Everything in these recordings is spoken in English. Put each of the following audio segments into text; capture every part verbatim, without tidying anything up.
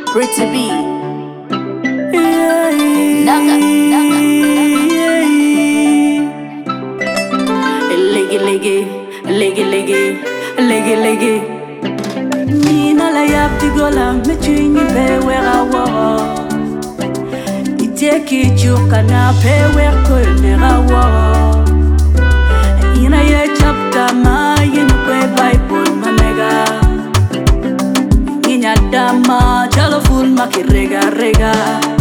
Pretty B. Naga, naga, Leggy, leggy, leggy, leggy, leggy, leggy. Nina la yapti gola mechingi pe wera wo. Iteki chuka na pe wer ko nera wo. Ina ye chapta ma yin kwe Bible mamega. Inya dama jalo full makirega rega.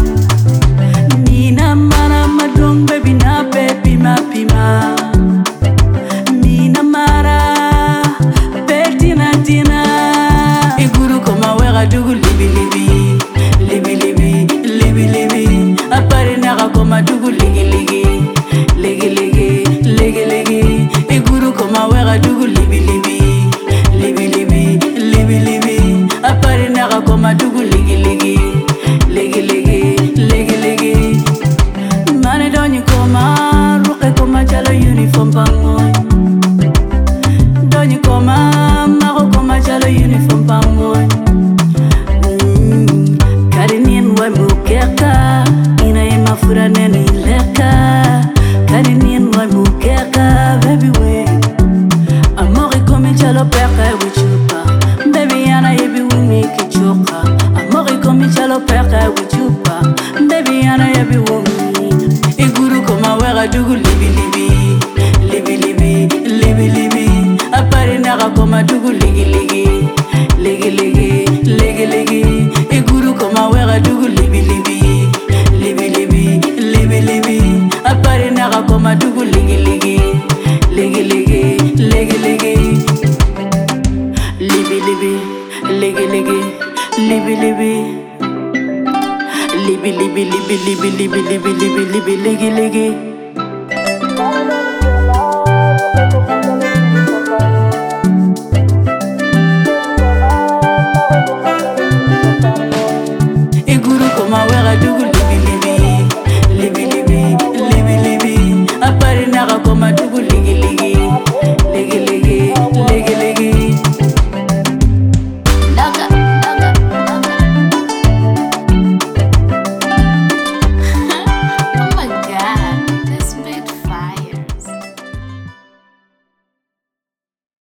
Nina mana madong baby na baby ma pima. Nina mara betina tina. Iguru koma wera dugu libi libi libi libi libi libi. Apare naga koma dugu ligi ligi ligi ligi ligi ligi. Iguru koma wera dugu libi libi libi libi libi libi. Apare naga koma dugu ligi ligi ligi ligi ligi ligi. Mane doni koma ruke koma jalo uniform bangoy. Doni koma mako koma jalo uniform bangoy. Karinien wa mukeka ina ema fura nene leka. Karinien wa mukeka baby we. Amori komi jalo peka wichupa. Baby yana yebi wumi kichoka. Amori komi jalo peka wichupa. Baby yana yebi wumi. Iguru koma wera dugu libi libi libi libi libi libi. Apare naga koma dugu ligi ligi ligi ligi ligi ligi. Iguru koma wera dugu libi libi libi libi libi libi. Apare naga koma dugu ligi ligi ligi ligi ligi ligi. Libi libi ligi ligi libi libi. Libi libi libi libi libi libi libi libi ligi ligi.